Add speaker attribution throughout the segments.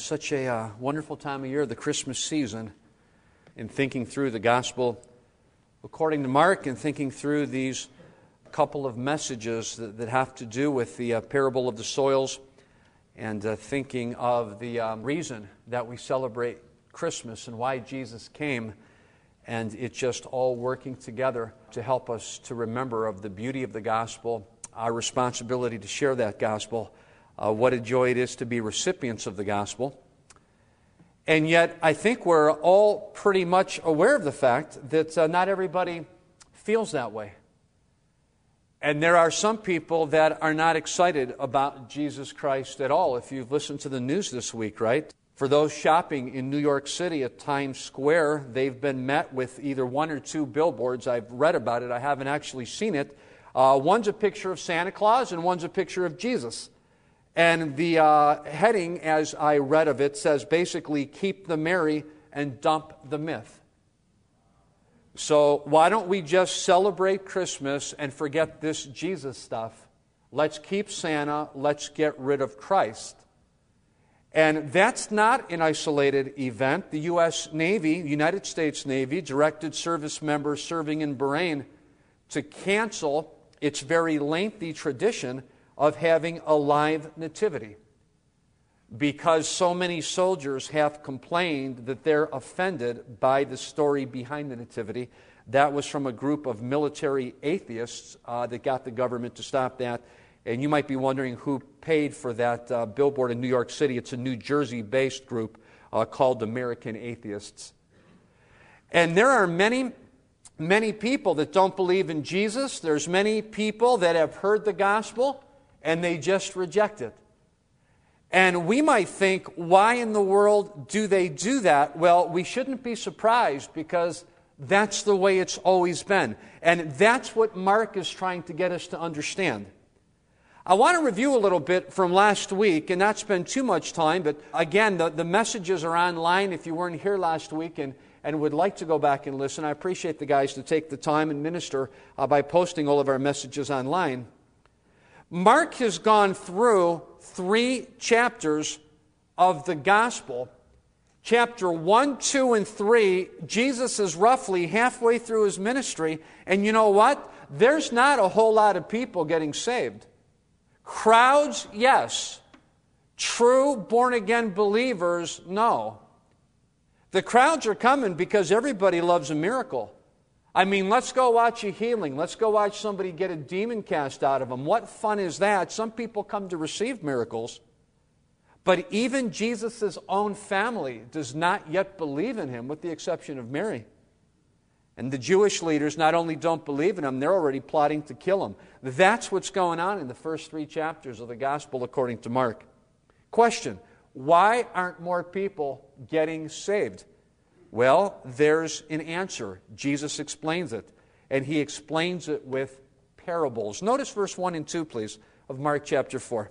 Speaker 1: Such a wonderful time of year, the Christmas season, in thinking through the Gospel according to Mark and thinking through these couple of messages that have to do with the parable of the soils and thinking of the reason that we celebrate Christmas and why Jesus came, and it just all working together to help us to remember of the beauty of the Gospel, our responsibility to share that Gospel, what a joy it is to be recipients of the Gospel. And yet, I think we're all pretty much aware of the fact that not everybody feels that way. And there are some people that are not excited about Jesus Christ at all. If you've listened to the news this week, right? For those shopping in New York City at Times Square, they've been met with either one or two billboards. I've read about it. I haven't actually seen it. One's a picture of Santa Claus and one's a picture of Jesus. And the heading, as I read of it, says basically, keep the merry and dump the myth. So why don't we just celebrate Christmas and forget this Jesus stuff? Let's keep Santa. Let's get rid of Christ. And that's not an isolated event. The U.S. Navy, United States Navy, directed service members serving in Bahrain to cancel its very lengthy tradition of having a live nativity, because so many soldiers have complained that they're offended by the story behind the nativity. That was from a group of military atheists that got the government to stop that. And you might be wondering who paid for that billboard in New York City. It's a New Jersey-based group called American Atheists. And there are many people that don't believe in Jesus. There's many people that have heard the gospel and they just reject it. And we might think, why in the world do they do that? Well, we shouldn't be surprised, because that's the way it's always been. And that's what Mark is trying to get us to understand. I want to review a little bit from last week and not spend too much time, but again, the messages are online if you weren't here last week and would like to go back and listen. I appreciate the guys to take the time and minister by posting all of our messages online. Mark has gone through 3 chapters of the gospel. Chapter 1, 2, and 3, Jesus is roughly halfway through his ministry, and you know what? There's not a whole lot of people getting saved. Crowds, yes. True born-again believers, no. The crowds are coming because everybody loves a miracle. I mean, let's go watch a healing. Let's go watch somebody get a demon cast out of them. What fun is that? Some people come to receive miracles. But even Jesus' own family does not yet believe in him, with the exception of Mary. And the Jewish leaders not only don't believe in him, they're already plotting to kill him. That's what's going on in the first 3 chapters of the Gospel according to Mark. Question: why aren't more people getting saved? Well, there's an answer. Jesus explains it. And he explains it with parables. Notice verse 1 and 2, please, of Mark chapter 4.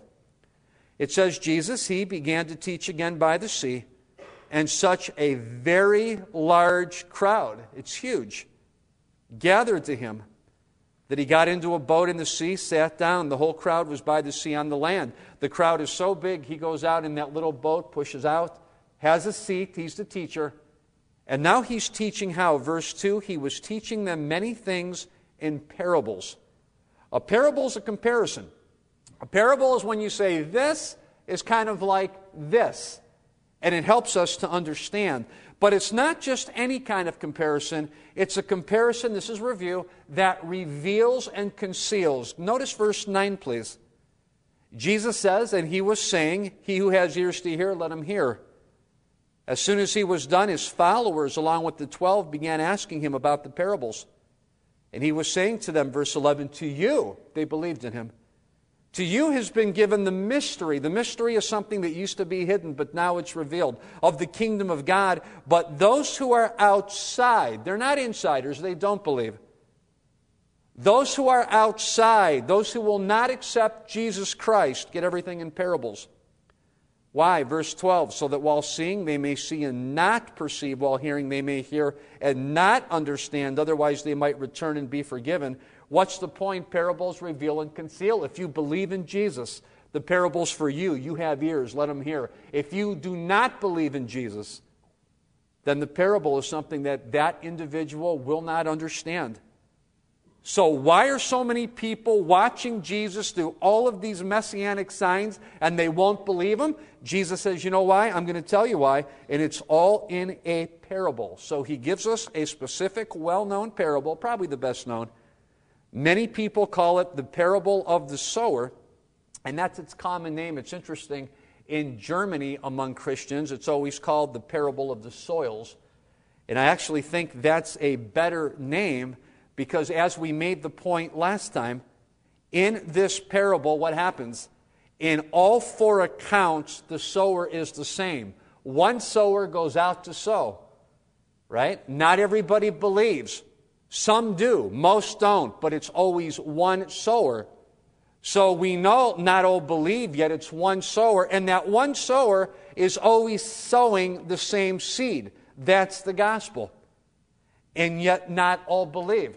Speaker 1: It says, Jesus, he began to teach again by the sea, and such a very large crowd, it's huge, gathered to him, that he got into a boat in the sea, sat down. The whole crowd was by the sea on the land. The crowd is so big, he goes out in that little boat, pushes out, has a seat, he's the teacher. And now he's teaching how? Verse 2, he was teaching them many things in parables. A parable is a comparison. A parable is when you say this is kind of like this. And it helps us to understand. But it's not just any kind of comparison. It's a comparison, this is review, that reveals and conceals. Notice verse 9, please. Jesus says, and he was saying, he who has ears to hear, let him hear. As soon as he was done, his followers, along with the 12, began asking him about the parables. And he was saying to them, verse 11, to you, they believed in him. To you has been given the mystery. The mystery is something that used to be hidden, but now it's revealed, of the kingdom of God. But those who are outside, they're not insiders, they don't believe. Those who are outside, those who will not accept Jesus Christ, get everything in parables. Why? Verse 12, so that while seeing they may see and not perceive, while hearing they may hear and not understand, otherwise they might return and be forgiven. What's the point? Parables reveal and conceal. If you believe in Jesus, The parable's for you. You have ears, let them hear. If you do not believe in Jesus, then the parable is something that individual will not understand. So why are so many people watching Jesus do all of these messianic signs and they won't believe him? Jesus says, you know why? I'm going to tell you why. And it's all in a parable. So he gives us a specific, well-known parable, probably the best known. Many people call it the parable of the sower. And that's its common name. It's interesting. In Germany, among Christians, it's always called the parable of the soils. And I actually think that's a better name because, as we made the point last time, in this parable, what happens? In all four accounts, the sower is the same. One sower goes out to sow, right? Not everybody believes. Some do, most don't, but it's always one sower. So we know not all believe, yet it's one sower, and that one sower is always sowing the same seed. That's the gospel. And yet not all believe.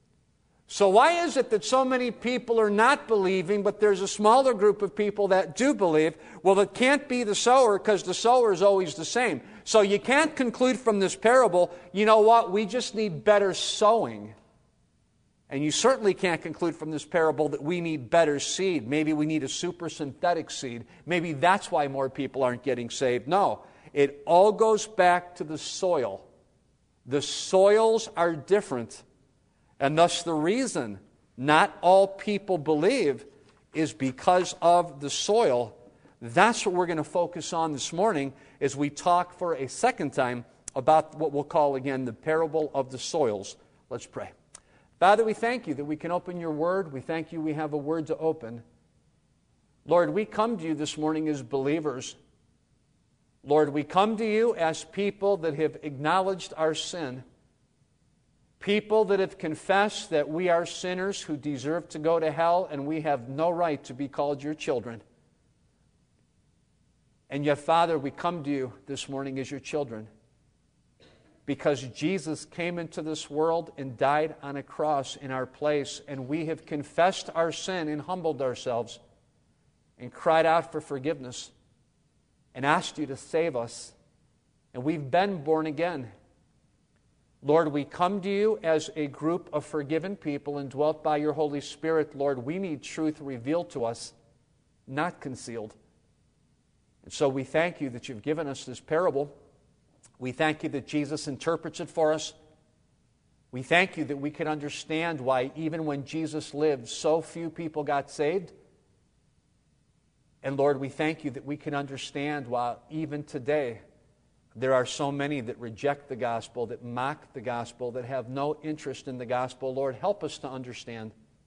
Speaker 1: So why is it that so many people are not believing, but there's a smaller group of people that do believe? Well, it can't be the sower because the sower is always the same. So you can't conclude from this parable, you know what, we just need better sowing. And you certainly can't conclude from this parable that we need better seed. Maybe we need a super synthetic seed. Maybe that's why more people aren't getting saved. No, it all goes back to the soil. The soils are different. And thus the reason not all people believe is because of the soil. That's what we're going to focus on this morning as we talk for a second time about what we'll call again the parable of the soils. Let's pray. Father, we thank you that we can open your word. We thank you we have a word to open. Lord, we come to you this morning as believers. Lord, we come to you as people that have acknowledged our sin. People that have confessed that we are sinners who deserve to go to hell and we have no right to be called your children. And yet, Father, we come to you this morning as your children because Jesus came into this world and died on a cross in our place, and we have confessed our sin and humbled ourselves and cried out for forgiveness and asked you to save us, and we've been born again. Lord, we come to you as a group of forgiven people and dwelt by your Holy Spirit. Lord, we need truth revealed to us, not concealed. And so we thank you that you've given us this parable. We thank you that Jesus interprets it for us. We thank you that we can understand why even when Jesus lived, so few people got saved. And Lord, we thank you that we can understand why even today there are so many that reject the gospel, that mock the gospel, that have no interest in the gospel. Lord, help us to understand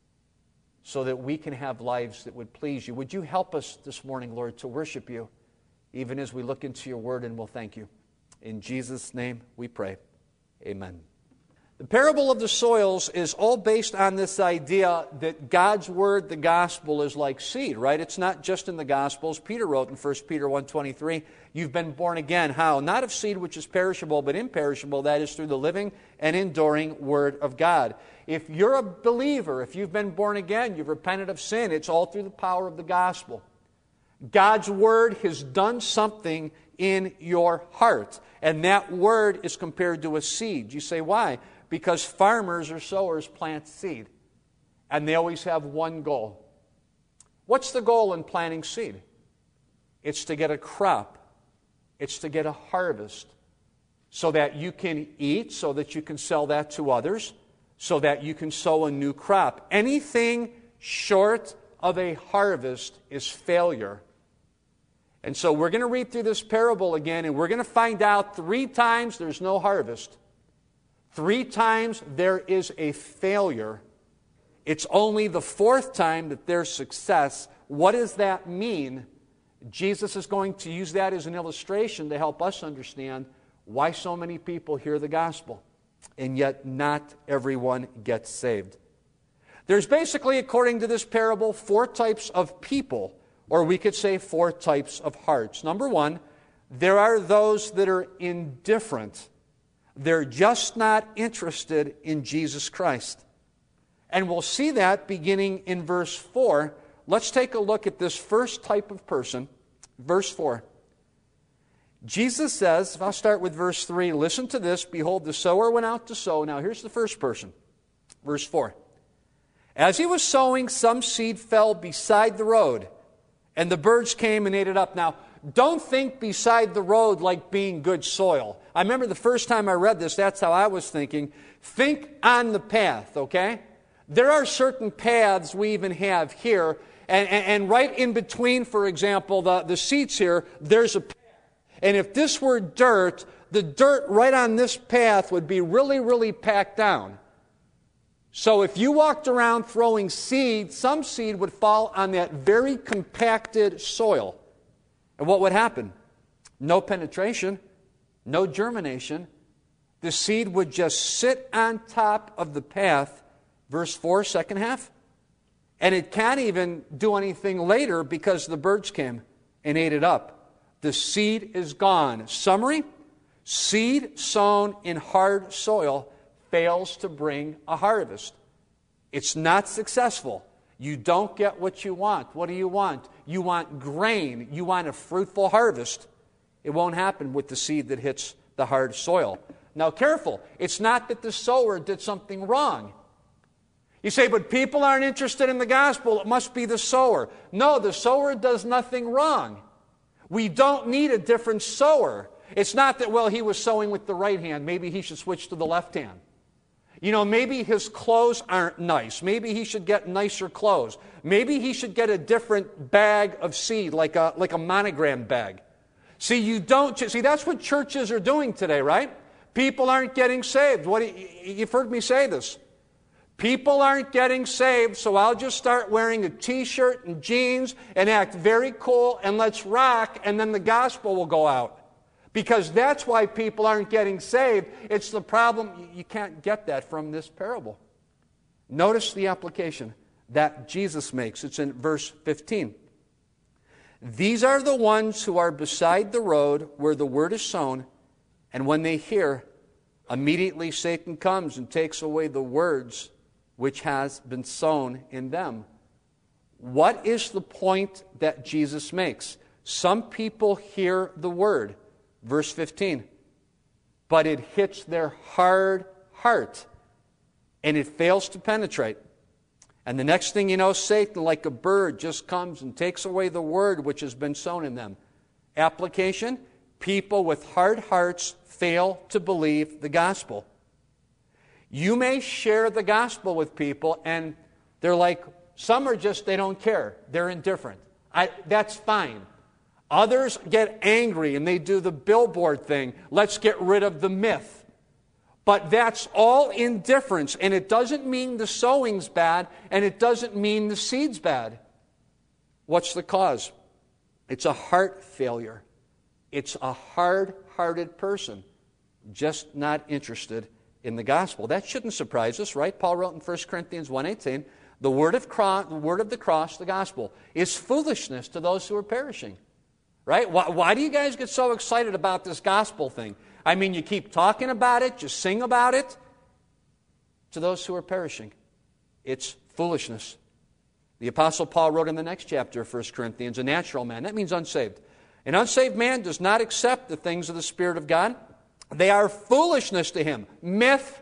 Speaker 1: so that we can have lives that would please you. Would you help us this morning, Lord, to worship you, even as we look into your word, and we'll thank you. In Jesus' name we pray. Amen. The parable of the soils is all based on this idea that God's word, the gospel, is like seed, right? It's not just in the Gospels. Peter wrote in 1 Peter 1:23, you've been born again. How? Not of seed which is perishable, but imperishable, that is through the living and enduring word of God. If you're a believer, if you've been born again, you've repented of sin, it's all through the power of the gospel. God's word has done something in your heart, and that word is compared to a seed. You say, why? Because farmers or sowers plant seed, and they always have one goal. What's the goal in planting seed? It's to get a crop. It's to get a harvest so that you can eat, so that you can sell that to others, so that you can sow a new crop. Anything short of a harvest is failure. And so we're going to read through this parable again, and we're going to find out 3 times there's no harvest. 3 times there is a failure. It's only the 4th time that there's success. What does that mean? Jesus is going to use that as an illustration to help us understand why so many people hear the gospel, and yet not everyone gets saved. There's basically, according to this parable, 4 types of people, or we could say 4 types of hearts. Number 1, there are those that are indifferent. They're just not interested in Jesus Christ. And we'll see that beginning in verse 4, let's take a look at this first type of person, verse 4. Jesus says, if I'll start with verse 3, listen to this, behold, the sower went out to sow. Now here's the first person, verse 4. As he was sowing, some seed fell beside the road, and the birds came and ate it up. Now, don't think beside the road like being good soil. I remember the first time I read this, that's how I was thinking. Think on the path, okay? There are certain paths we even have here, and right in between, for example, the seats here, there's a path. And if this were dirt, the dirt right on this path would be really, really packed down. So if you walked around throwing seed, some seed would fall on that very compacted soil. And what would happen? No penetration, no germination. The seed would just sit on top of the path, verse 4, second half. And it can't even do anything later because the birds came and ate it up. The seed is gone. Summary, seed sown in hard soil fails to bring a harvest. It's not successful. You don't get what you want. What do you want? You want grain. You want a fruitful harvest. It won't happen with the seed that hits the hard soil. Now, careful. It's not that the sower did something wrong. You say, but people aren't interested in the gospel. It must be the sower. No, the sower does nothing wrong. We don't need a different sower. It's not that, well, he was sowing with the right hand. Maybe he should switch to the left hand. You know, maybe his clothes aren't nice. Maybe he should get nicer clothes. Maybe he should get a different bag of seed, like a monogram bag. See, that's what churches are doing today, right? People aren't getting saved. You've heard me say this. People aren't getting saved, so I'll just start wearing a t-shirt and jeans and act very cool and let's rock, and then the gospel will go out. Because that's why people aren't getting saved. It's the problem. You can't get that from this parable. Notice the application that Jesus makes. It's in verse 15. These are the ones who are beside the road where the word is sown, and when they hear, immediately Satan comes and takes away the words which has been sown in them. What is the point that Jesus makes? Some people hear the word. Verse 15, but it hits their hard heart, and it fails to penetrate. And the next thing you know, Satan, like a bird, just comes and takes away the word which has been sown in them. Application, people with hard hearts fail to believe the gospel. You may share the gospel with people, and they're like, some are just, they don't care. They're indifferent. That's fine. Others get angry and they do the billboard thing. Let's get rid of the myth. But that's all indifference, and it doesn't mean the sowing's bad, and it doesn't mean the seed's bad. What's the cause? It's a heart failure. It's a hard-hearted person, just not interested in the gospel. That shouldn't surprise us, right? Paul wrote in 1 Corinthians 1:18, the word of the cross, the gospel, is foolishness to those who are perishing. Right? Why do you guys get so excited about this gospel thing? I mean, you keep talking about it, you sing about it. To those who are perishing, it's foolishness. The Apostle Paul wrote in the next chapter of 1 Corinthians, a natural man. That means unsaved. An unsaved man does not accept the things of the Spirit of God. They are foolishness to him, myth,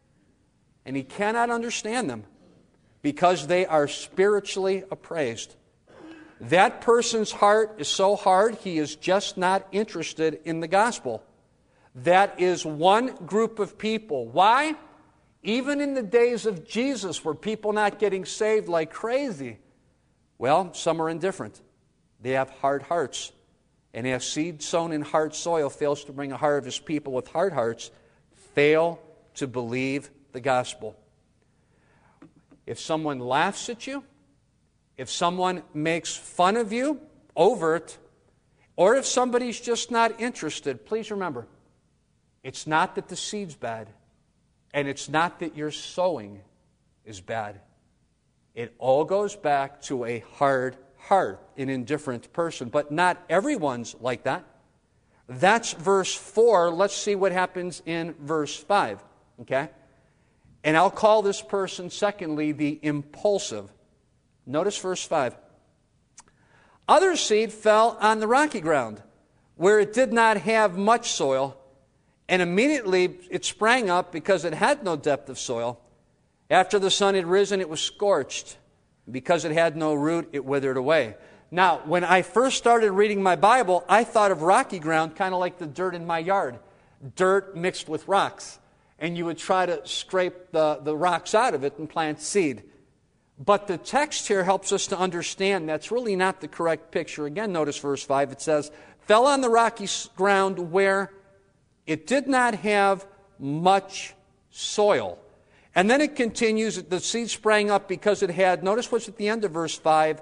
Speaker 1: and he cannot understand them because they are spiritually appraised. That person's heart is so hard, he is just not interested in the gospel. That is one group of people. Why? Even in the days of Jesus, were people not getting saved like crazy? Well, some are indifferent. They have hard hearts. And as seed sown in hard soil fails to bring a harvest, people with hard hearts fail to believe the gospel. If someone laughs at you, if someone makes fun of you, overt, or if somebody's just not interested, please remember, it's not that the seed's bad, and it's not that your sowing is bad. It all goes back to a hard heart, an indifferent person, but not everyone's like that. That's verse 4. Let's see what happens in verse 5, okay? And I'll call this person, secondly, the impulsive. Notice verse 5. Other seed fell on the rocky ground, where it did not have much soil, and immediately it sprang up because it had no depth of soil. After the sun had risen, it was scorched. Because it had no root, it withered away. Now, when I first started reading my Bible, I thought of rocky ground kind of like the dirt in my yard. Dirt mixed with rocks. And you would try to scrape the rocks out of it and plant seed. But the text here helps us to understand that's really not the correct picture. Again, notice verse 5. It says, fell on the rocky ground where it did not have much soil. And then it continues, the seed sprang up because it had, notice what's at the end of verse 5,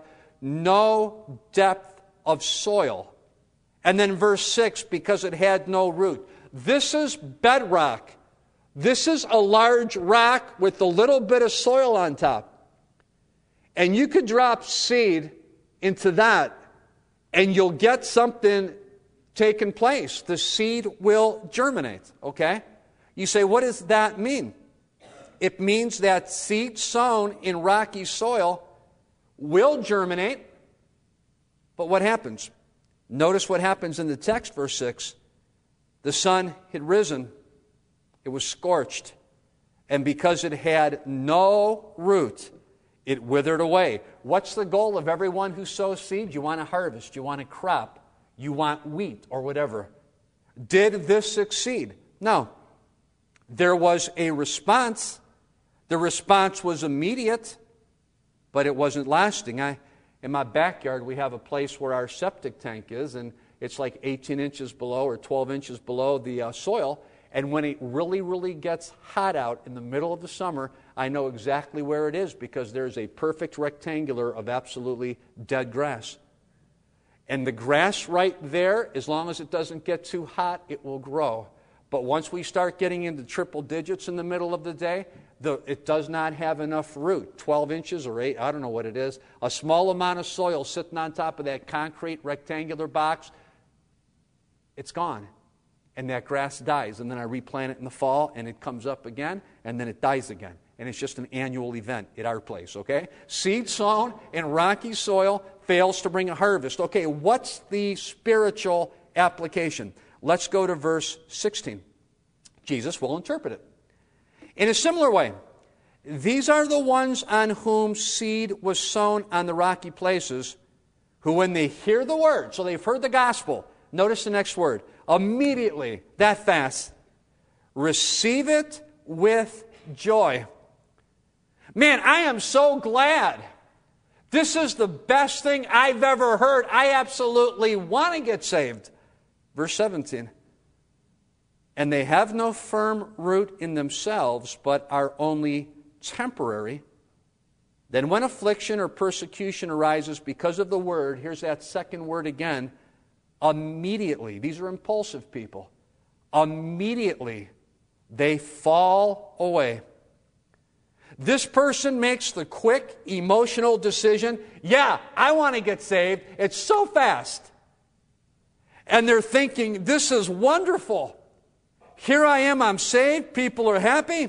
Speaker 1: no depth of soil. And then verse 6, because it had no root. This is bedrock. This is a large rock with a little bit of soil on top. And you could drop seed into that, and you'll get something taking place. The seed will germinate, okay? You say, what does that mean? It means that seed sown in rocky soil will germinate. But what happens? Notice what happens in the text, verse 6. The sun had risen. It was scorched. And because it had no root, it withered away. What's the goal of everyone who sows seed? You want a harvest. You want a crop. You want wheat or whatever. Did this succeed? No. There was a response. The response was immediate, but it wasn't lasting. In my backyard, we have a place where our septic tank is, and it's like 18 inches below or 12 inches below the soil. And when it really, really gets hot out in the middle of the summer, I know exactly where it is because there's a perfect rectangular of absolutely dead grass. And the grass right there, as long as it doesn't get too hot, it will grow. But once we start getting into triple digits in the middle of the day, it does not have enough root, 12 inches or 8, I don't know what it is. A small amount of soil sitting on top of that concrete rectangular box, it's gone. And that grass dies. And then I replant it in the fall, and it comes up again, and then it dies again. And it's just an annual event at our place, okay? Seed sown in rocky soil fails to bring a harvest. Okay, what's the spiritual application? Let's go to verse 16. Jesus will interpret it. In a similar way, these are the ones on whom seed was sown on the rocky places, who when they hear the word, so they've heard the gospel, notice the next word, immediately, that fast, receive it with joy. Man, I am so glad. This is the best thing I've ever heard. I absolutely want to get saved. Verse 17. And they have no firm root in themselves, but are only temporary. Then when affliction or persecution arises because of the word, here's that second word again, immediately, these are impulsive people, immediately they fall away. This person makes the quick, emotional decision, yeah, I want to get saved. It's so fast. And they're thinking, this is wonderful. Here I am, I'm saved, people are happy.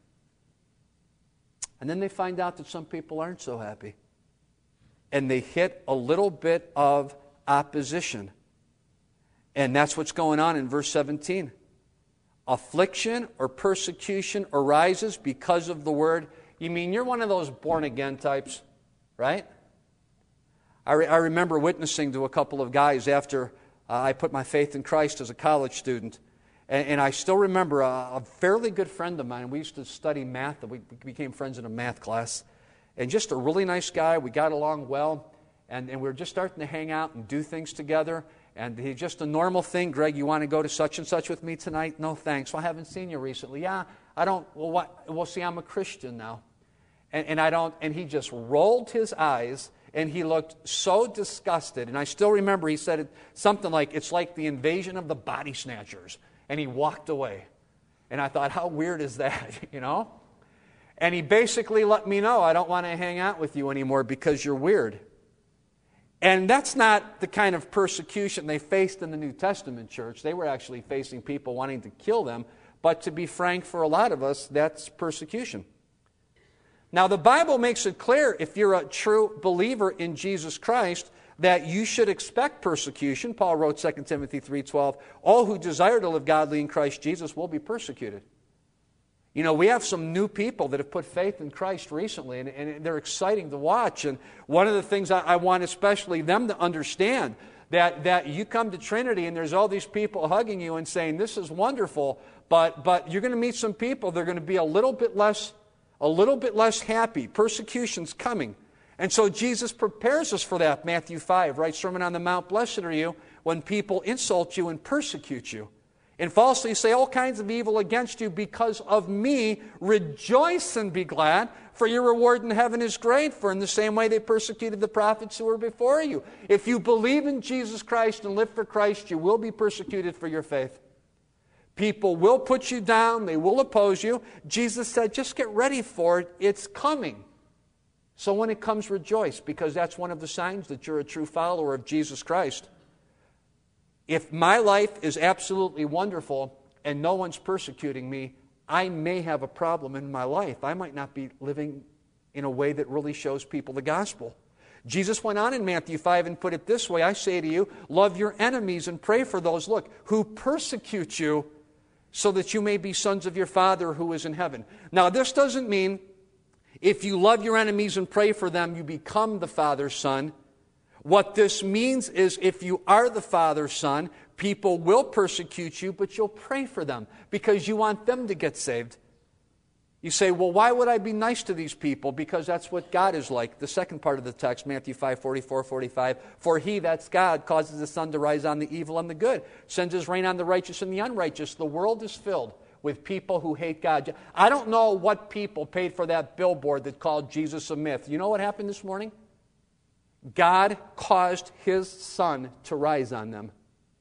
Speaker 1: And then they find out that some people aren't so happy. And they hit a little bit of opposition. And that's what's going on in verse 17. Affliction or persecution arises because of the word. You mean you're one of those born-again types, right? I remember witnessing to a couple of guys after I put my faith in Christ as a college student. And I still remember a fairly good friend of mine. We used to study math. We became friends in a math class. And just a really nice guy. We got along well. And we were just starting to hang out and do things together. And he just a normal thing. Greg, you want to go to such and such with me tonight? No, thanks. Well, I haven't seen you recently. Yeah, I don't. Well, what? Well, see, I'm a Christian now. And I don't. And he just rolled his eyes. And he looked so disgusted. And I still remember he said something like, it's like the invasion of the body snatchers. And he walked away. And I thought, how weird is that, you know? And he basically let me know, I don't want to hang out with you anymore because you're weird. And that's not the kind of persecution they faced in the New Testament church. They were actually facing people wanting to kill them. But to be frank, for a lot of us, that's persecution. Now, the Bible makes it clear, if you're a true believer in Jesus Christ, that you should expect persecution. Paul wrote 2 Timothy 3:12, all who desire to live godly in Christ Jesus will be persecuted. You know, we have some new people that have put faith in Christ recently, and they're exciting to watch. And one of the things I want especially them to understand, that you come to Trinity and there's all these people hugging you and saying, this is wonderful, but you're going to meet some people, they're going to be a little bit less happy. Persecution's coming. And so Jesus prepares us for that. Matthew 5, right? Sermon on the Mount, blessed are you when people insult you and persecute you and falsely say all kinds of evil against you because of me. Rejoice and be glad, for your reward in heaven is great, for in the same way they persecuted the prophets who were before you. If you believe in Jesus Christ and live for Christ, you will be persecuted for your faith. People will put you down, they will oppose you. Jesus said, just get ready for it, it's coming. So when it comes, rejoice, because that's one of the signs that you're a true follower of Jesus Christ. If my life is absolutely wonderful and no one's persecuting me, I may have a problem in my life. I might not be living in a way that really shows people the gospel. Jesus went on in Matthew 5 and put it this way, I say to you, love your enemies and pray for those, look, who persecute you, so that you may be sons of your Father who is in heaven. Now, this doesn't mean if you love your enemies and pray for them, you become the Father's son. What this means is if you are the Father's son, people will persecute you, but you'll pray for them because you want them to get saved. You say, well, why would I be nice to these people? Because that's what God is like. The second part of the text, Matthew 5, 44, 45, for he, that's God, causes the sun to rise on the evil and the good, sends his rain on the righteous and the unrighteous. The world is filled with people who hate God. I don't know what people paid for that billboard that called Jesus a myth. You know what happened this morning? God caused his sun to rise on them.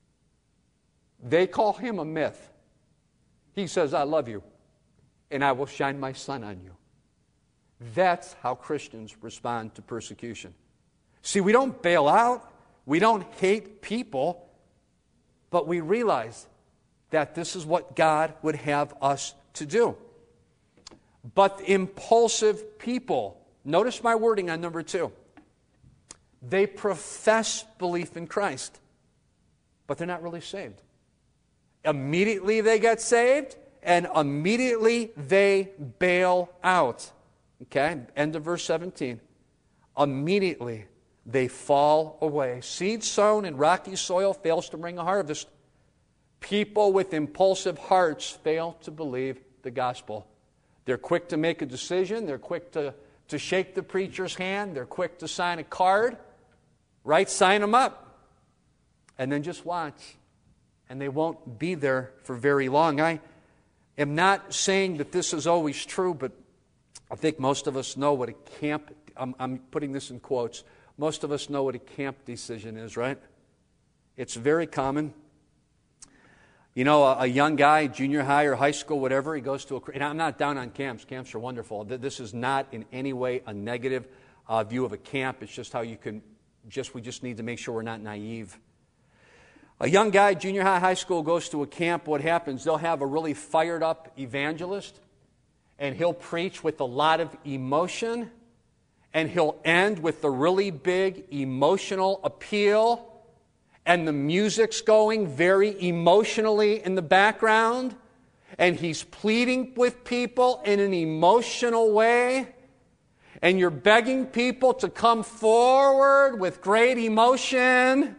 Speaker 1: They call him a myth. He says, I love you, and I will shine my sun on you. That's how Christians respond to persecution. See, we don't bail out. We don't hate people. But we realize that this is what God would have us to do. But impulsive people, notice my wording on number 2. They profess belief in Christ, but they're not really saved. Immediately they get saved, and immediately they bail out. Okay, end of verse 17. Immediately they fall away. Seed sown in rocky soil fails to bring a harvest. People with impulsive hearts fail to believe the gospel. They're quick to make a decision. They're quick to shake the preacher's hand. They're quick to sign a card. Right? Sign them up. And then just watch. And they won't be there for very long. I am not saying that this is always true, but I think most of us know what a camp, I'm putting this in quotes, most of us know what a camp decision is, right? It's very common. You know, a young guy, junior high or high school, whatever, he goes to and I'm not down on camps. Camps are wonderful. This is not in any way a negative view of a camp. It's just how you can, we just need to make sure we're not naive. A young guy, junior high, high school, goes to a camp. What happens? They'll have a really fired up evangelist, and he'll preach with a lot of emotion, and he'll end with the really big emotional appeal, and the music's going very emotionally in the background, and he's pleading with people in an emotional way, and you're begging people to come forward with great emotion.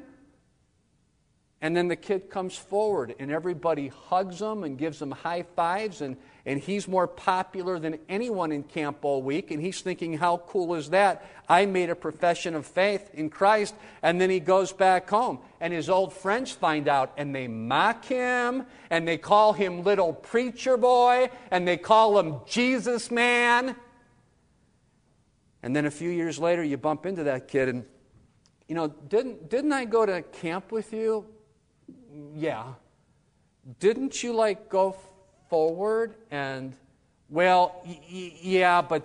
Speaker 1: And then the kid comes forward, and everybody hugs him and gives him high fives, and he's more popular than anyone in camp all week, and he's thinking, how cool is that? I made a profession of faith in Christ, and then he goes back home, and his old friends find out, and they mock him, and they call him little preacher boy, and they call him Jesus man. And then a few years later, you bump into that kid, and, you know, didn't I go to camp with you? Yeah. Didn't you go forward and, well, yeah, but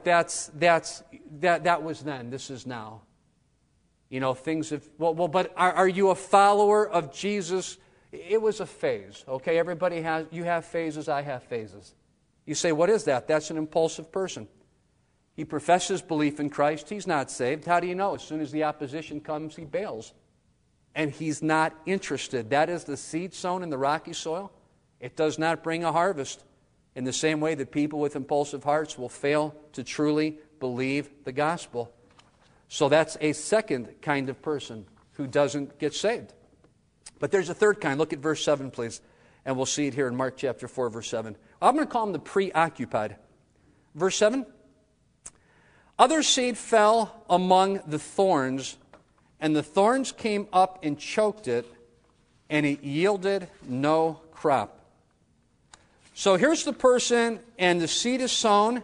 Speaker 1: that was then. This is now. You know, things have, well, but are you a follower of Jesus? It was a phase, okay? Everybody you have phases, I have phases. You say, what is that? That's an impulsive person. He professes belief in Christ. He's not saved. How do you know? As soon as the opposition comes, he bails. And he's not interested. That is the seed sown in the rocky soil. It does not bring a harvest. In the same way that people with impulsive hearts will fail to truly believe the gospel. So that's a second kind of person who doesn't get saved. But there's a third kind. Look at verse 7, please. And we'll see it here in Mark chapter 4, verse 7. I'm going to call them the preoccupied. Verse 7. Other seed fell among the thorns, and the thorns came up and choked it, and it yielded no crop. So here's the person, and the seed is sown,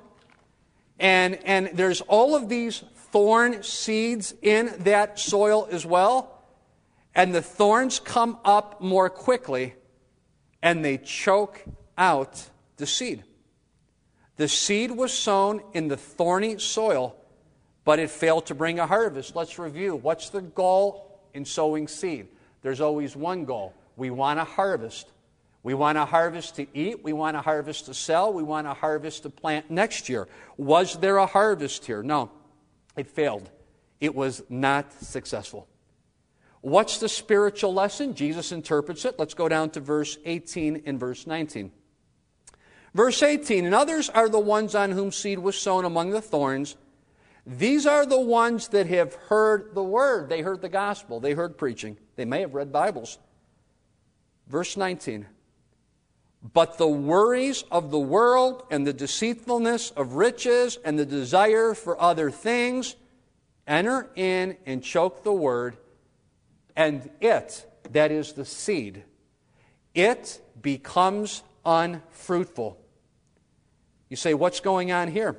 Speaker 1: and there's all of these thorn seeds in that soil as well, and the thorns come up more quickly, and they choke out the seed. The seed was sown in the thorny soil, but it failed to bring a harvest. Let's review. What's the goal in sowing seed? There's always one goal. We want a harvest. We want a harvest to eat. We want a harvest to sell. We want a harvest to plant next year. Was there a harvest here? No, it failed. It was not successful. What's the spiritual lesson? Jesus interprets it. Let's go down to verse 18 and verse 19. Verse 18, and others are the ones on whom seed was sown among the thorns. These are the ones that have heard the word. They heard the gospel. They heard preaching. They may have read Bibles. Verse 19, but the worries of the world and the deceitfulness of riches and the desire for other things enter in and choke the word, and it, that is the seed, it becomes unfruitful. You say, what's going on here?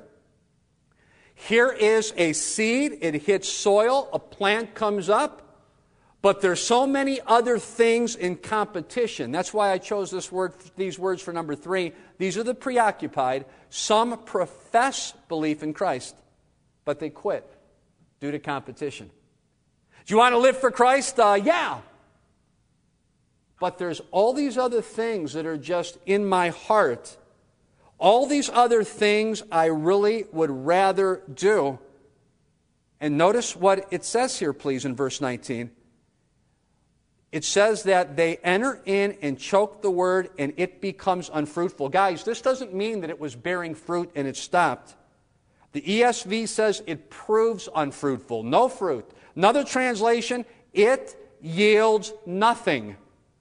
Speaker 1: Here is a seed, it hits soil, a plant comes up, but there's so many other things in competition. That's why I chose these words for number 3. These are the preoccupied. Some profess belief in Christ, but they quit due to competition. Do you want to live for Christ? Yeah. But there's all these other things that are just in my heart. All these other things I really would rather do. And notice what it says here, please, in verse 19. It says that they enter in and choke the word and it becomes unfruitful. Guys, this doesn't mean that it was bearing fruit and it stopped. The ESV says it proves unfruitful. No fruit. Another translation, it yields nothing.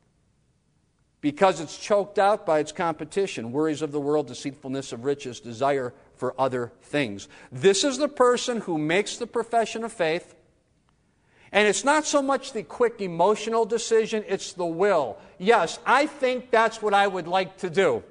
Speaker 1: Because it's choked out by its competition, worries of the world, deceitfulness of riches, desire for other things. This is the person who makes the profession of faith, and it's not so much the quick emotional decision, it's the will. Yes, I think that's what I would like to do.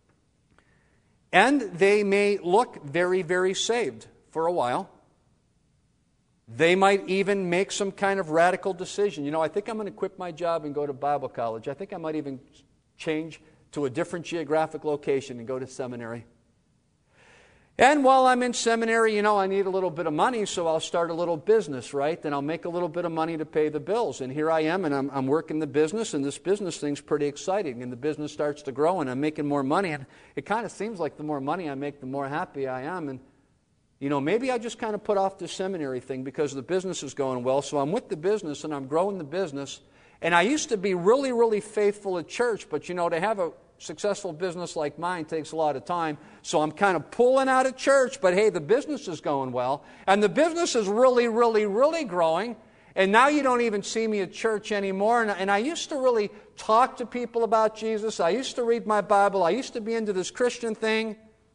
Speaker 1: And they may look very, very saved for a while. They might even make some kind of radical decision. You know, I think I'm going to quit my job and go to Bible college. I think I might even change to a different geographic location and go to seminary. And while I'm in seminary, you know, I need a little bit of money, so I'll start a little business, right? Then I'll make a little bit of money to pay the bills. And here I am, and I'm working the business, and this business thing's pretty exciting. And the business starts to grow, and I'm making more money. And it kind of seems like the more money I make, the more happy I am. And you know, maybe I just kind of put off the seminary thing because the business is going well. So I'm with the business and I'm growing the business. And I used to be really, really faithful at church. But, you know, to have a successful business like mine takes a lot of time. So I'm kind of pulling out of church. But, hey, the business is going well. And the business is really, really, really growing. And now you don't even see me at church anymore. And I used to really talk to people about Jesus. I used to read my Bible. I used to be into this Christian thing.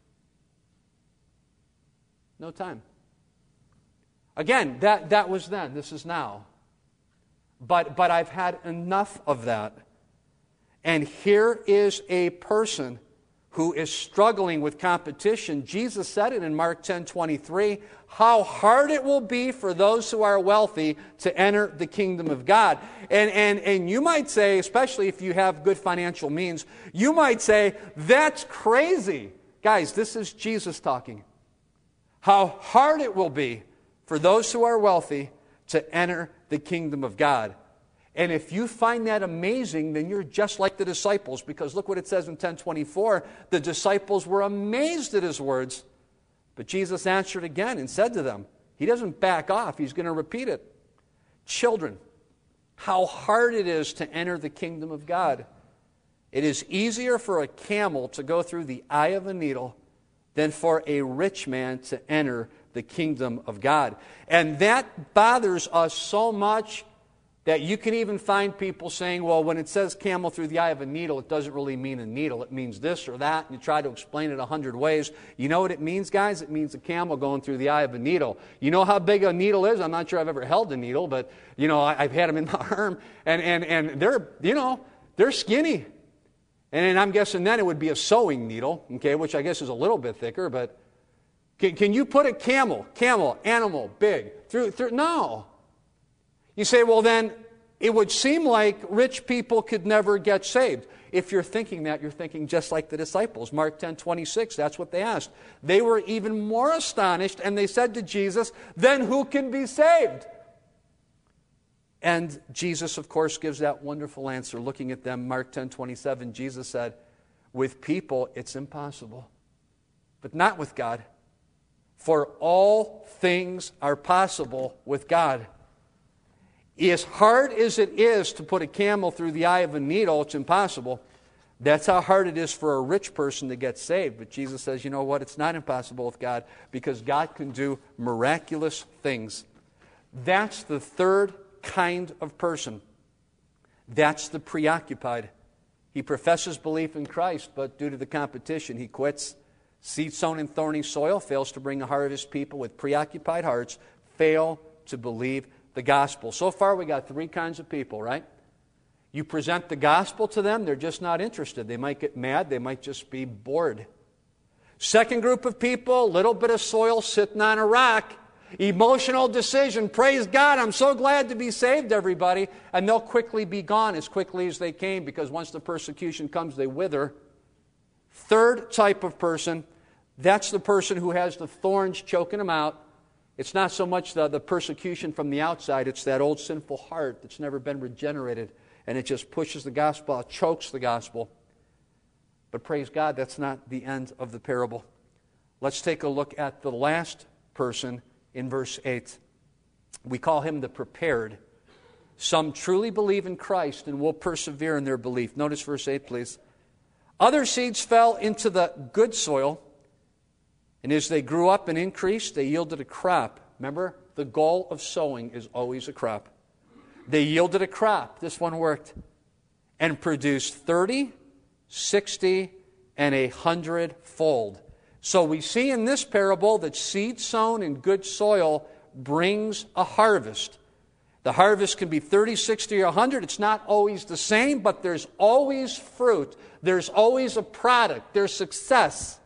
Speaker 1: No time. Again, that was then. This is now. But I've had enough of that. And here is a person who is struggling with competition. Jesus said it in Mark 10:23, how hard it will be for those who are wealthy to enter the kingdom of God. And you might say, especially if you have good financial means, you might say, that's crazy. Guys, this is Jesus talking. How hard it will be for those who are wealthy to enter the kingdom of God. And if you find that amazing, then you're just like the disciples, because look what it says in 10:24. The disciples were amazed at his words, But Jesus answered again and said to them, he doesn't back off, he's going to repeat it. Children, how hard it is to enter the kingdom of God. It is easier for a camel to go through the eye of a needle than for a rich man to enter the kingdom of God. And that bothers us so much that you can even find people saying, well, when it says camel through the eye of a needle, it doesn't really mean a needle. It means this or that, and you try to explain it 100 ways. You know what it means, guys? It means a camel going through the eye of a needle. You know how big a needle is? I'm not sure I've ever held a needle, but, I've had them in my arm, and they're, they're skinny. And I'm guessing then it would be a sewing needle, okay, which I guess is a little bit thicker, but can you put a camel, animal, big, through? No. You say, well, then it would seem like rich people could never get saved. If you're thinking that, you're thinking just like the disciples. Mark 10:26, that's what they asked. They were even more astonished, and they said to Jesus, then who can be saved? And Jesus, of course, gives that wonderful answer. Looking at them, Mark 10:27, Jesus said, with people it's impossible, but not with God. For all things are possible with God. As hard as it is to put a camel through the eye of a needle, it's impossible. That's how hard it is for a rich person to get saved. But Jesus says, you know what? It's not impossible with God because God can do miraculous things. That's the third kind of person. That's the preoccupied. He professes belief in Christ, but due to the competition, he quits. Seed sown in thorny soil fails to bring a harvest. People with preoccupied hearts fail to believe the gospel. So far we got three kinds of people, right? You present the gospel to them, they're just not interested. They might get mad, they might just be bored. Second group of people, a little bit of soil sitting on a rock. Emotional decision, praise God, I'm so glad to be saved, everybody. And they'll quickly be gone as quickly as they came because once the persecution comes, they wither. Third type of person, that's the person who has the thorns choking them out. It's not so much the persecution from the outside, it's that old sinful heart that's never been regenerated, and it just pushes the gospel out, chokes the gospel. But praise God, that's not the end of the parable. Let's take a look at the last person in verse 8. We call him the prepared. Some truly believe in Christ and will persevere in their belief. Notice verse 8, please. Other seeds fell into the good soil, and as they grew up and increased, they yielded a crop. Remember, the goal of sowing is always a crop. They yielded a crop. This one worked. And produced 30, 60, and 100-fold. So we see in this parable that seed sown in good soil brings a harvest. The harvest can be 30, 60, or 100. It's not always the same, but there's always fruit. There's always a product. There's success.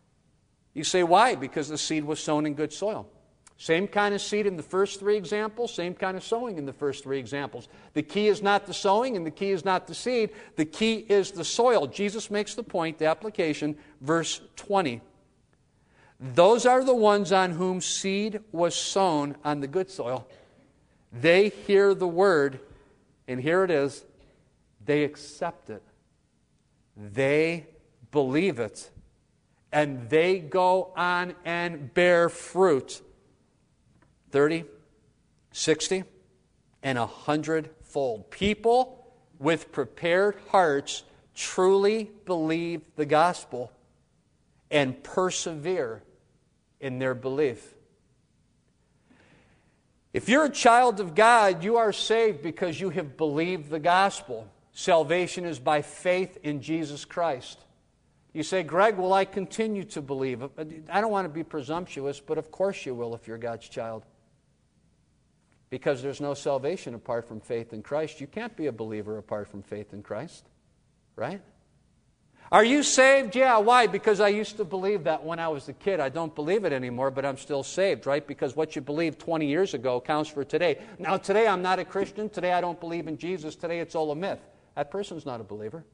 Speaker 1: You say, why? Because the seed was sown in good soil. Same kind of seed in the first three examples, same kind of sowing in the first three examples. The key is not the sowing and the key is not the seed. The key is the soil. Jesus makes the point, the application, verse 20. Those are the ones on whom seed was sown on the good soil. They hear the word, and here it is, they accept it. They believe it. And they go on and bear fruit. 30, 60, and 100-fold. People with prepared hearts truly believe the gospel and persevere in their belief. If you're a child of God, you are saved because you have believed the gospel. Salvation is by faith in Jesus Christ. You say, Greg, will I continue to believe? I don't want to be presumptuous, but of course you will if you're God's child. Because there's no salvation apart from faith in Christ. You can't be a believer apart from faith in Christ. Right? Are you saved? Yeah, why? Because I used to believe that when I was a kid. I don't believe it anymore, but I'm still saved, right? Because what you believed 20 years ago counts for today. Now, today I'm not a Christian. Today I don't believe in Jesus. Today it's all a myth. That person's not a believer.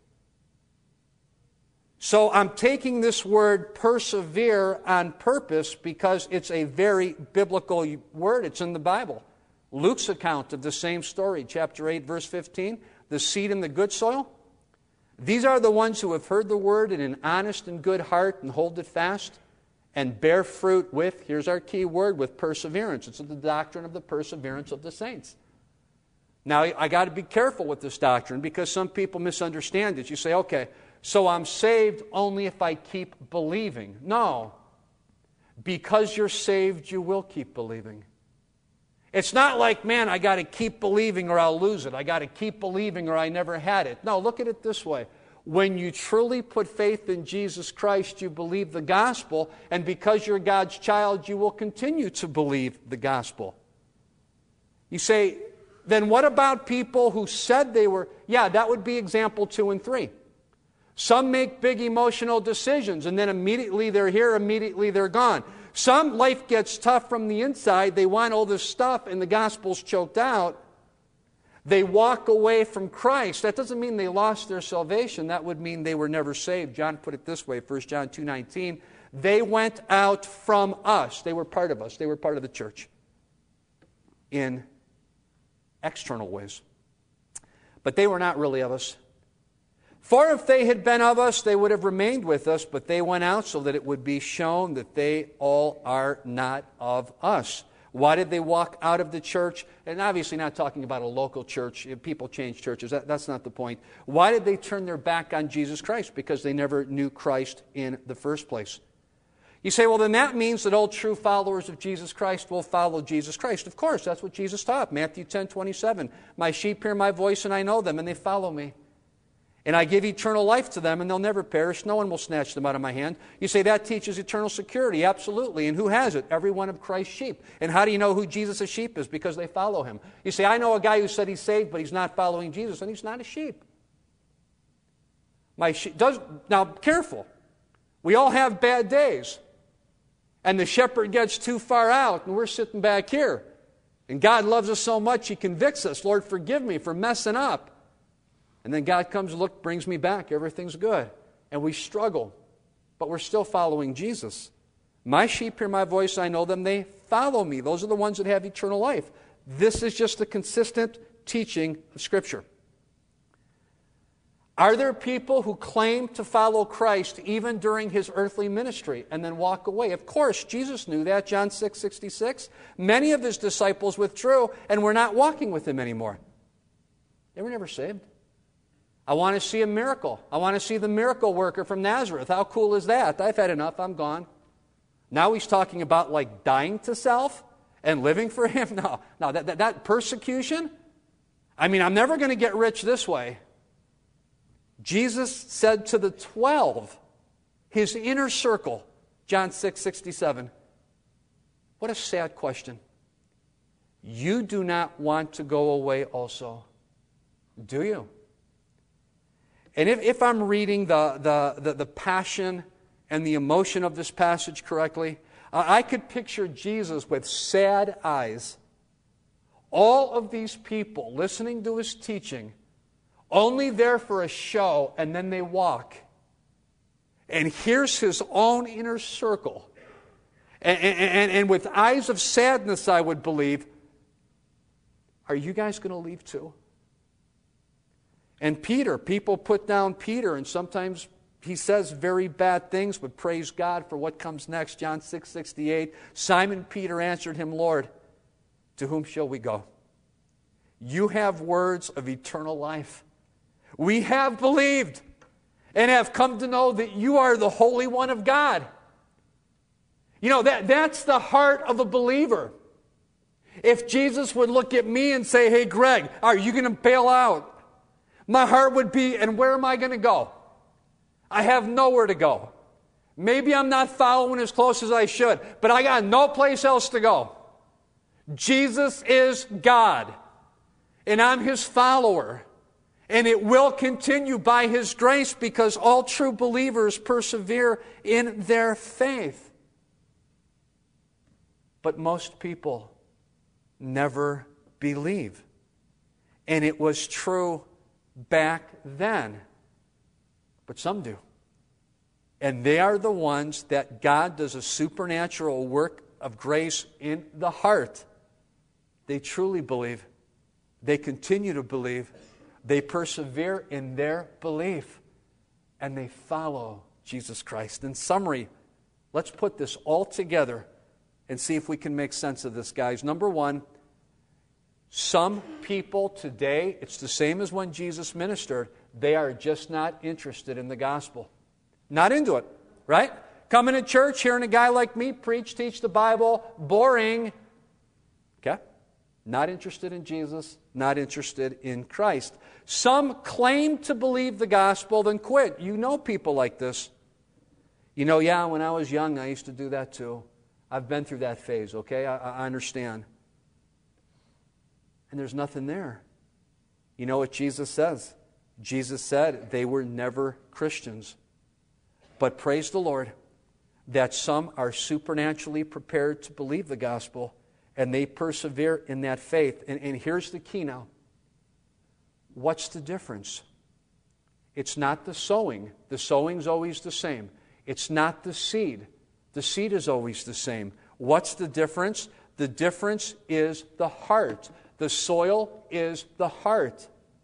Speaker 1: So I'm taking this word persevere on purpose because it's a very biblical word. It's in the Bible. Luke's account of the same story, chapter 8, verse 15, the seed in the good soil. These are the ones who have heard the word in an honest and good heart and hold it fast and bear fruit with, here's our key word, with perseverance. It's the doctrine of the perseverance of the saints. Now, I got to be careful with this doctrine because some people misunderstand it. You say, okay, so I'm saved only if I keep believing. No. Because you're saved, you will keep believing. It's not like, man, I got to keep believing or I'll lose it. I got to keep believing or I never had it. No, look at it this way. When you truly put faith in Jesus Christ, you believe the gospel, and because you're God's child, you will continue to believe the gospel. You say, then what about people who said they were, yeah, that would be example 2 and 3. Some make big emotional decisions, and then immediately they're here, immediately they're gone. Some, life gets tough from the inside, they want all this stuff, and the gospel's choked out. They walk away from Christ. That doesn't mean they lost their salvation. That would mean they were never saved. John put it this way, 1 John 2:19. They went out from us. They were part of us. They were part of the church in external ways. But they were not really of us. For if they had been of us, they would have remained with us, but they went out so that it would be shown that they all are not of us. Why did they walk out of the church? And obviously not talking about a local church. People change churches. That's not the point. Why did they turn their back on Jesus Christ? Because they never knew Christ in the first place. You say, well, then that means that all true followers of Jesus Christ will follow Jesus Christ. Of course, that's what Jesus taught. Matthew 10:27. My sheep hear my voice and I know them and they follow me. And I give eternal life to them, and they'll never perish. No one will snatch them out of my hand. You say, that teaches eternal security. Absolutely. And who has it? Every one of Christ's sheep. And how do you know who Jesus' sheep is? Because they follow him. You say, I know a guy who said he's saved, but he's not following Jesus, and he's not a sheep. Now, careful. We all have bad days. And the shepherd gets too far out, and we're sitting back here. And God loves us so much, he convicts us. Lord, forgive me for messing up. And then God comes, look, brings me back. Everything's good. And we struggle. But we're still following Jesus. My sheep hear my voice. I know them. They follow me. Those are the ones that have eternal life. This is just the consistent teaching of Scripture. Are there people who claim to follow Christ even during his earthly ministry and then walk away? Of course, Jesus knew that. John 6:66. Many of his disciples withdrew and were not walking with him anymore. They were never saved. I want to see a miracle. I want to see the miracle worker from Nazareth. How cool is that? I've had enough. I'm gone. Now he's talking about like dying to self and living for him. No, that persecution. I mean, I'm never going to get rich this way. Jesus said to the 12, his inner circle, John 6:67. What a sad question. You do not want to go away also, do you? And if I'm reading the passion and the emotion of this passage correctly, I could picture Jesus with sad eyes. All of these people listening to his teaching, only there for a show, and then they walk. And here's his own inner circle. And with eyes of sadness, I would believe, are you guys going to leave too? And Peter, people put down Peter, and sometimes he says very bad things, but praise God for what comes next. John 6:68. Simon Peter answered him, Lord, to whom shall we go? You have words of eternal life. We have believed and have come to know that you are the Holy One of God. You know, that's the heart of a believer. If Jesus would look at me and say, hey, Greg, are you going to bail out? My heart would be, and where am I going to go? I have nowhere to go. Maybe I'm not following as close as I should, but I got no place else to go. Jesus is God, and I'm his follower. And it will continue by his grace because all true believers persevere in their faith. But most people never believe. And it was true back then. But some do. And they are the ones that God does a supernatural work of grace in the heart. They truly believe. They continue to believe. They persevere in their belief. And they follow Jesus Christ. In summary, Let's put this all together and see if we can make sense of this, guys. Number one, some people today, it's the same as when Jesus ministered, they are just not interested in the gospel. Not into it, right? Coming to church, hearing a guy like me preach, teach the Bible, boring. Okay? Not interested in Jesus, not interested in Christ. Some claim to believe the gospel, then quit. You know people like this. You know, yeah, when I was young, I used to do that too. I've been through that phase, okay? I understand. And there's nothing there. You know what Jesus says? Jesus said they were never Christians. But praise the Lord that some are supernaturally prepared to believe the gospel and they persevere in that faith. And here's the key now. What's the difference? It's not the sowing. The sowing's always the same. It's not the seed. The seed is always the same. What's the difference? The difference is the heart. The soil is the heart.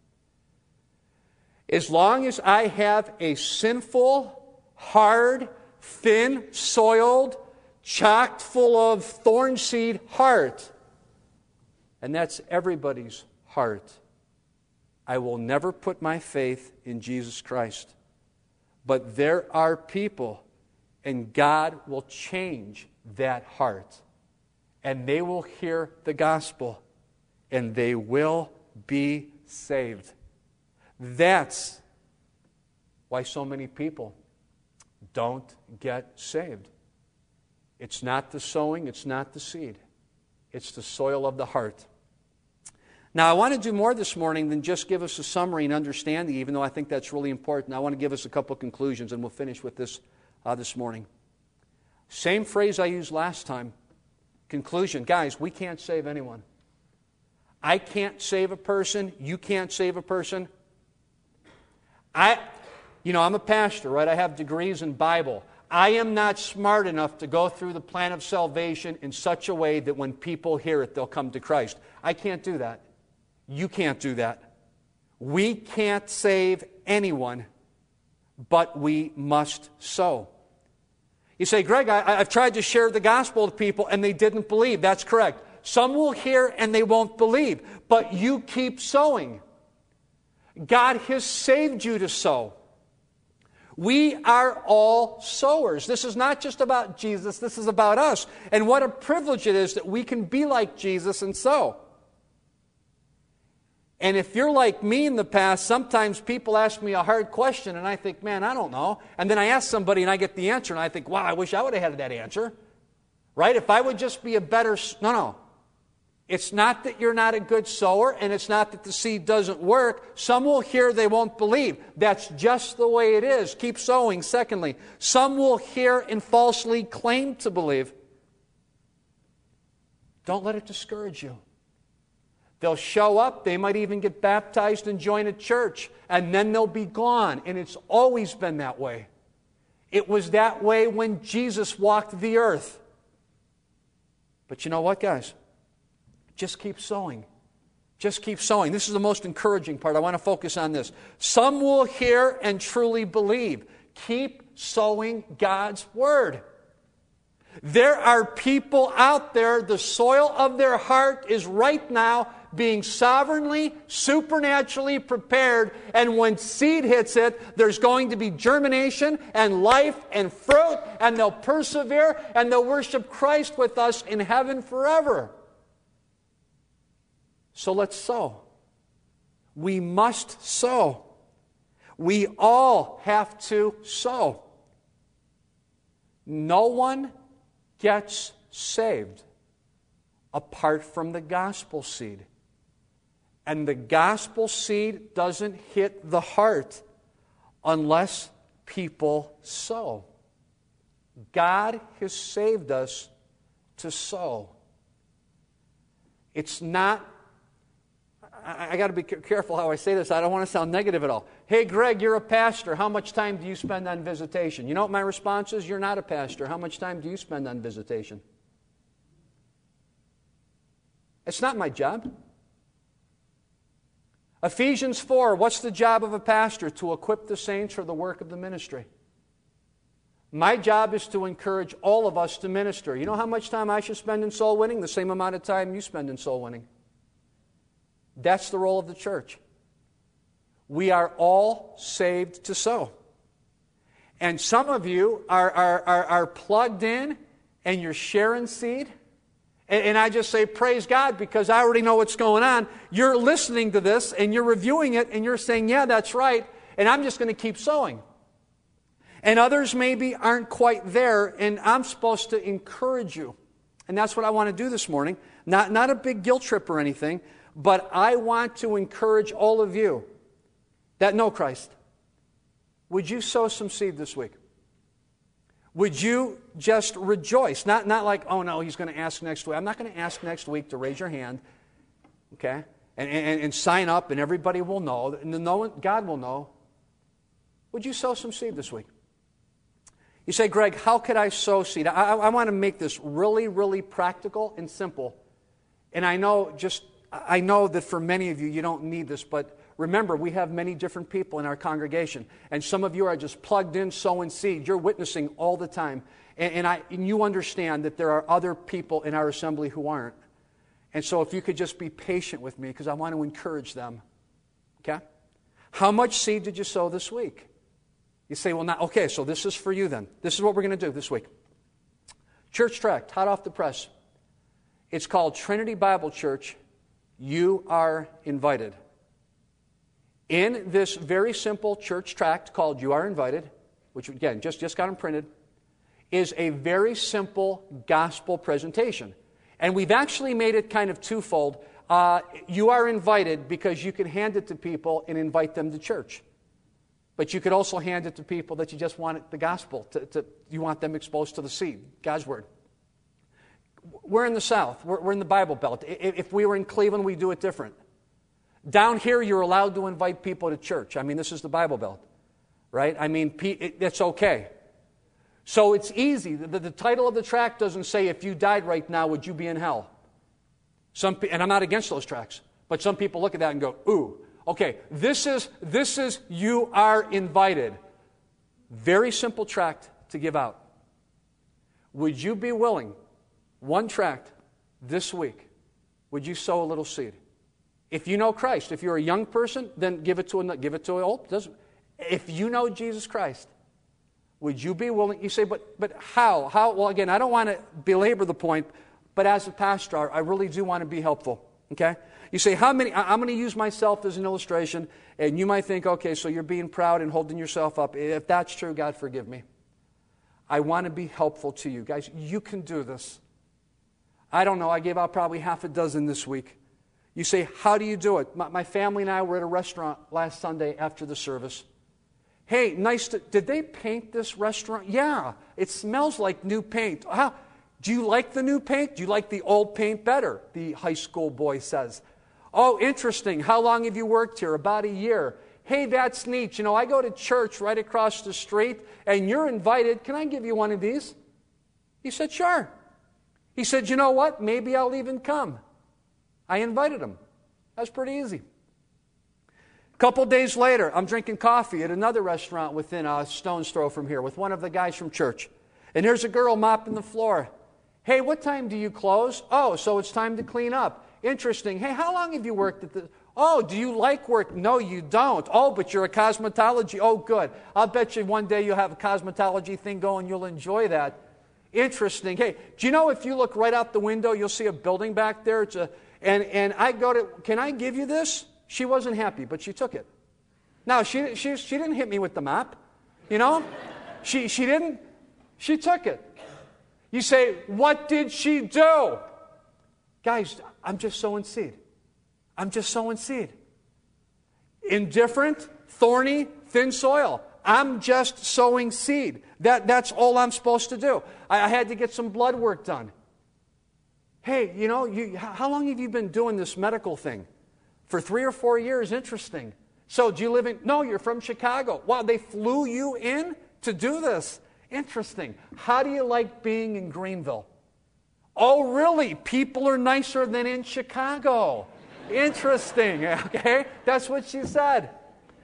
Speaker 1: As long as I have a sinful, hard, thin-soiled, chocked full of thorn seed heart, and that's everybody's heart, I will never put my faith in Jesus Christ. But there are people, and God will change that heart, and they will hear the gospel, and they will be saved. That's why so many people don't get saved. It's not the sowing, it's not the seed. It's the soil of the heart. Now, I want to do more this morning than just give us a summary and understanding, even though I think that's really important. I want to give us a couple of conclusions, and we'll finish with this this morning. Same phrase I used last time. Conclusion. Guys, we can't save anyone. I can't save a person. You can't save a person. I'm a pastor, right? I have degrees in Bible. I am not smart enough to go through the plan of salvation in such a way that when people hear it, they'll come to Christ. I can't do that. You can't do that. We can't save anyone, but we must sow. You say, Greg, I've tried to share the gospel with people and they didn't believe. That's correct. Some will hear and they won't believe, but you keep sowing. God has saved you to sow. We are all sowers. This is not just about Jesus, this is about us. And what a privilege it is that we can be like Jesus and sow. And if you're like me in the past, sometimes people ask me a hard question and I think, man, I don't know. And then I ask somebody and I get the answer and I think, wow, I wish I would have had that answer. Right? If I would just be a better... No. It's not that you're not a good sower, and it's not that the seed doesn't work. Some will hear, they won't believe. That's just the way it is. Keep sowing. Secondly, some will hear and falsely claim to believe. Don't let it discourage you. They'll show up, they might even get baptized and join a church, and then they'll be gone. And it's always been that way. It was that way when Jesus walked the earth. But you know what, guys? Just keep sowing. Just keep sowing. This is the most encouraging part. I want to focus on this. Some will hear and truly believe. Keep sowing God's Word. There are people out there, the soil of their heart is right now being sovereignly, supernaturally prepared, and when seed hits it, there's going to be germination and life and fruit, and they'll persevere, and they'll worship Christ with us in heaven forever. So let's sow. We must sow. We all have to sow. No one gets saved apart from the gospel seed. And the gospel seed doesn't hit the heart unless people sow. God has saved us to sow. It's not... I got to be careful how I say this. I don't want to sound negative at all. Hey, Greg, you're a pastor. How much time do you spend on visitation? You know what my response is? You're not a pastor. How much time do you spend on visitation? It's not my job. Ephesians 4, what's the job of a pastor? To equip the saints for the work of the ministry. My job is to encourage all of us to minister. You know how much time I should spend in soul winning? The same amount of time you spend in soul winning. That's the role of the church. We are all saved to sow. And some of you are plugged in and you're sharing seed. And I just say, praise God, because I already know what's going on. You're listening to this and you're reviewing it and you're saying, yeah, that's right. And I'm just going to keep sowing. And others maybe aren't quite there, and I'm supposed to encourage you. And that's what I want to do this morning. Not a big guilt trip or anything, but I want to encourage all of you that know Christ. Would you sow some seed this week? Would you just rejoice? Not like, oh no, he's going to ask next week. I'm not going to ask next week to raise your hand, okay, and sign up, and everybody will know, and God will know. Would you sow some seed this week? You say, Greg, how could I sow seed? I want to make this really, really practical and simple. And I know that for many of you, you don't need this, but remember, we have many different people in our congregation. And some of you are just plugged in, sowing seed. You're witnessing all the time. And you understand that there are other people in our assembly who aren't. And so if you could just be patient with me, because I want to encourage them. Okay? How much seed did you sow this week? You say, well, okay, so this is for you then. This is what we're going to do this week. Church tract, hot off the press. It's called Trinity Bible Church. You are invited. In this very simple church tract called You Are Invited, which again, just got them printed, is a very simple gospel presentation. And we've actually made it kind of twofold. You are invited because you can hand it to people and invite them to church. But you could also hand it to people that you just want the gospel, you want them exposed to the seed, God's Word. We're in the South. We're in the Bible Belt. If we were in Cleveland, we'd do it different. Down here, you're allowed to invite people to church. I mean, this is the Bible Belt, right? I mean, it's okay. So it's easy. The title of the tract doesn't say, if you died right now, would you be in hell? And I'm not against those tracts. But some people look at that and go, ooh. Okay, this is You Are Invited. Very simple tract to give out. Would you be willing, one tract this week, would you sow a little seed? If you know Christ, if you're a young person, then give it to an old. If you know Jesus Christ, would you be willing? You say, but how? How? Well, again, I don't want to belabor the point, but as a pastor, I really do want to be helpful. Okay? You say, how many? I'm going to use myself as an illustration, and you might think, okay, so you're being proud and holding yourself up. If that's true, God forgive me. I want to be helpful to you. Guys, you can do this. I don't know, I gave out probably half a dozen this week. You say, how do you do it? My family and I were at a restaurant last Sunday after the service. Hey, did they paint this restaurant? Yeah, it smells like new paint. How? Do you like the new paint? Do you like the old paint better? The high school boy says. Oh, interesting. How long have you worked here? About a year. Hey, that's neat. You know, I go to church right across the street, and you're invited. Can I give you one of these? He said, sure. He said, you know what? Maybe I'll even come. I invited him. That's pretty easy. A couple days later, I'm drinking coffee at another restaurant within a stone's throw from here with one of the guys from church. And there's a girl mopping the floor. Hey, what time do you close? Oh, so it's time to clean up. Interesting. Hey, how long have you worked at this? Oh, do you like work? No, you don't. Oh, but you're a cosmetology. Oh, good. I'll bet you one day you'll have a cosmetology thing going. You'll enjoy that. Interesting. Hey, do you know if you look right out the window, you'll see a building back there? And I go to, can I give you this? She wasn't happy, but she took it. Now, she didn't hit me with the mop. You know? She didn't. She took it. You say, what did she do? Guys, I'm just sowing seed. I'm just sowing seed. Indifferent, thorny, thin soil. I'm just sowing seed. That's all I'm supposed to do. I had to get some blood work done. Hey, you know, how long have you been doing this medical thing? For 3 or 4 years. Interesting. So do you live in... No, you're from Chicago. Wow, they flew you in to do this. Interesting. How do you like being in Greenville? Oh, really? People are nicer than in Chicago. Interesting. Okay? That's what she said.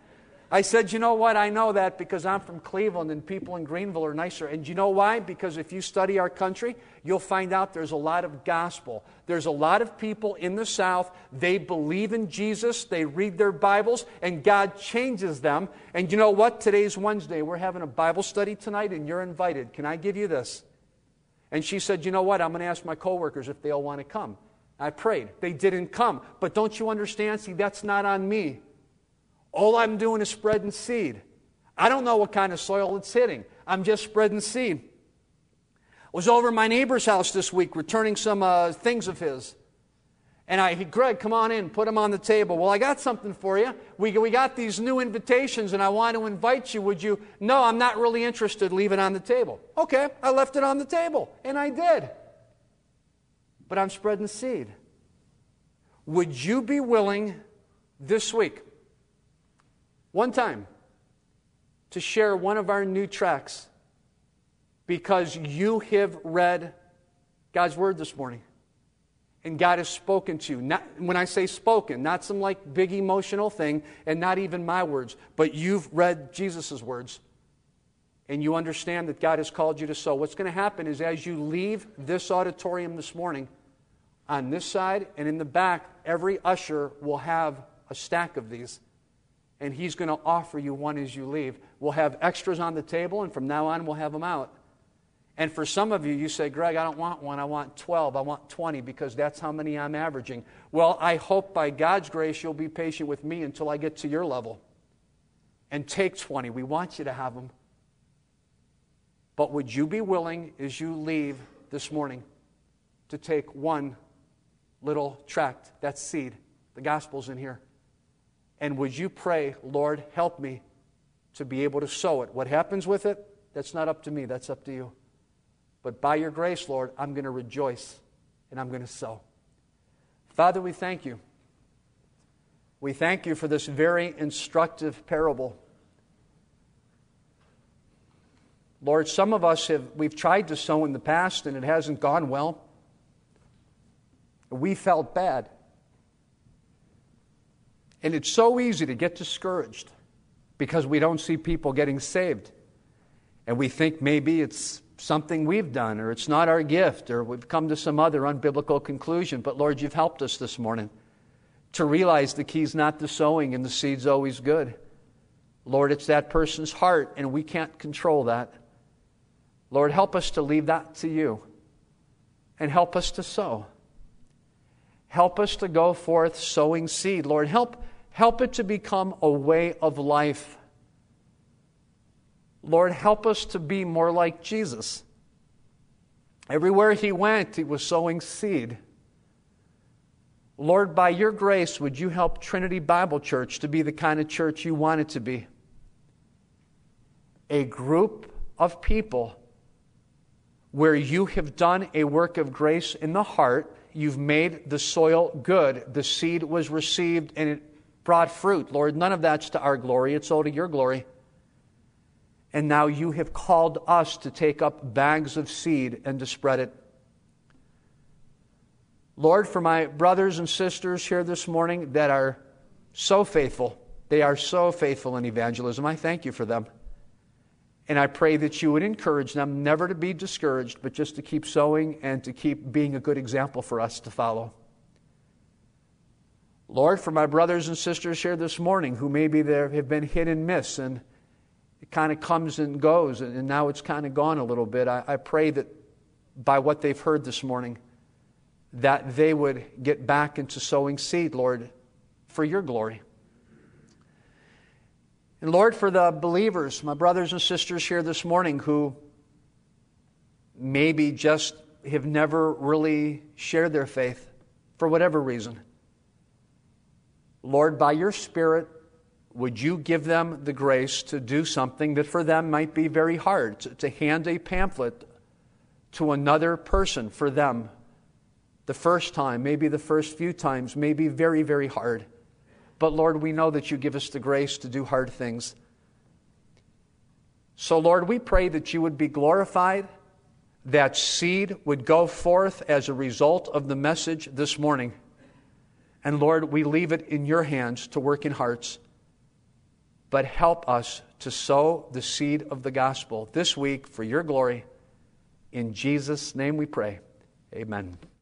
Speaker 1: I said, you know what? I know that because I'm from Cleveland and people in Greenville are nicer. And you know why? Because if you study our country, you'll find out there's a lot of gospel. There's a lot of people in the South, they believe in Jesus, they read their Bibles, and God changes them. And you know what? Today's Wednesday. We're having a Bible study tonight, and you're invited. Can I give you this? And she said, you know what? I'm going to ask my coworkers if they all want to come. I prayed. They didn't come. But don't you understand? See, that's not on me. All I'm doing is spreading seed. I don't know what kind of soil it's hitting. I'm just spreading seed. I was over at my neighbor's house this week returning some things of his. And Greg, come on in, put them on the table. Well, I got something for you. We got these new invitations and I want to invite you. Would you? No, I'm not really interested. Leave it on the table. Okay, I left it on the table. And I did. But I'm spreading seed. Would you be willing this week, one time, to share one of our new tracts because you have read God's Word this morning and God has spoken to you? Not, when I say spoken, not some like big emotional thing and not even my words, but you've read Jesus' words and you understand that God has called you to sow. What's going to happen is as you leave this auditorium this morning, on this side and in the back, every usher will have a stack of these. And he's going to offer you one as you leave. We'll have extras on the table, and from now on, we'll have them out. And for some of you, you say, Greg, I don't want one. I want 12. I want 20 because that's how many I'm averaging. Well, I hope by God's grace you'll be patient with me until I get to your level. And take 20. We want you to have them. But would you be willing, as you leave this morning, to take one little tract, that's seed. The gospel's in here. And would you pray, Lord, help me to be able to sow it. What happens with it, that's not up to me, that's up to you. But by your grace, Lord, I'm going to rejoice and I'm going to sow. Father, we thank you. We thank you for this very instructive parable. Lord, some of us we've tried to sow in the past and it hasn't gone well. We felt bad. And it's so easy to get discouraged because we don't see people getting saved. And we think maybe it's something we've done or it's not our gift or we've come to some other unbiblical conclusion. But Lord, you've helped us this morning to realize the key's not the sowing and the seed's always good. Lord, it's that person's heart and we can't control that. Lord, help us to leave that to you and help us to sow. Help us to go forth sowing seed. Lord, help it to become a way of life. Lord, help us to be more like Jesus. Everywhere he went, he was sowing seed. Lord, by your grace, would you help Trinity Bible Church to be the kind of church you want it to be? A group of people where you have done a work of grace in the heart. You've made the soil good. The seed was received and it brought fruit. Lord, none of that's to our glory. It's all to your glory. And now you have called us to take up bags of seed and to spread it. Lord, for my brothers and sisters here this morning that are so faithful, they are so faithful in evangelism, I thank you for them. And I pray that you would encourage them never to be discouraged, but just to keep sowing and to keep being a good example for us to follow. Lord, for my brothers and sisters here this morning who maybe there have been hit and miss and it kind of comes and goes and now it's kind of gone a little bit, I pray that by what they've heard this morning, that they would get back into sowing seed, Lord, for your glory. And Lord, for the believers, my brothers and sisters here this morning who maybe just have never really shared their faith for whatever reason, Lord, by your Spirit, would you give them the grace to do something that for them might be very hard, to hand a pamphlet to another person for them the first time, maybe the first few times, may be very, very hard. But Lord, we know that you give us the grace to do hard things. So Lord, we pray that you would be glorified, that seed would go forth as a result of the message this morning. And Lord, we leave it in your hands to work in hearts. but help us to sow the seed of the gospel this week for your glory. In Jesus' name we pray. Amen.